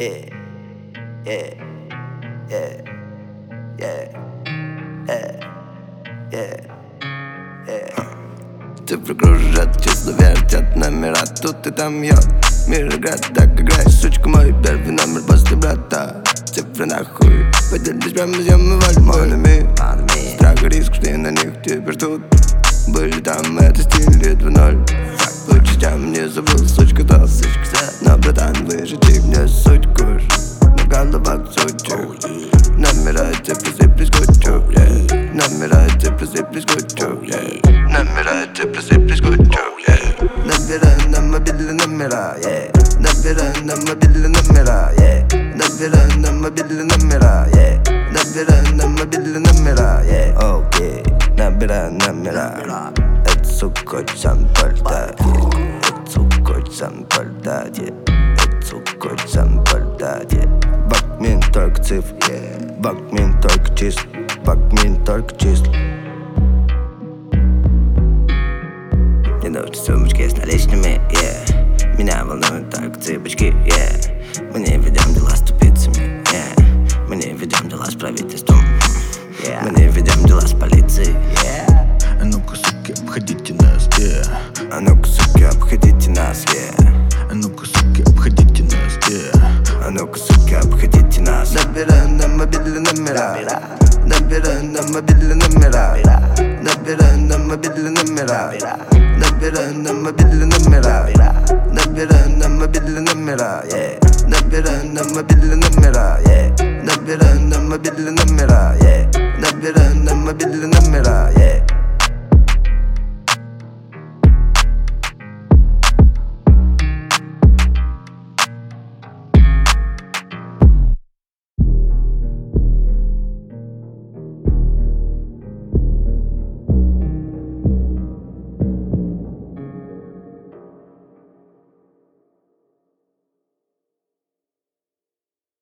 Yeah, yeah, yeah, yeah, yeah, yeah, yeah. Цифры кружат, числа вертят номера, тут и там я. Мир играет, так играй, сучка, мой первый номер после брата. Цифры нахуй, поделись прямо с ямы вальмонами. Страх и риск, что на них теперь тут. Были там, это стиль 2.0. Лучше тем не забыл, сучка, то но, братан, выжити мне суть куш. На головах сучок. Номера, цифры, цифры, скучу. Номера, цифры, цифры, скучу. Номера, цифры, цифры, скучу. Номера на мобильный номера, номера на мобильный номера, номера на мобильный номера, номера на мобильный номера, окей, номера, номера. Это сука сам пальта, это сука сам пальта, это сука сам пальта. Бакмин только цифр, бакмин только числа, бакмин только числа. Мне нужны сумочки с наличными, меня волнуют только цыпочки, мы не ведем дела с тупицами, мы не ведем дела с правительством, мы не ведем дела с полицией. А ну-ка, суки, обходите нас, а ну-ка, суки, обходите нас, а ну-ка, суки, обходите нас, а ну-ка, суки, обходите нас. Набирай на мобильный номера, набирай на мобильный номера, набирай на мобильный номера, набирай на мобильный номера, набирай на мобильный номера, набирай на мобильный номера, набирай на мобильный номера, набирай на мобильный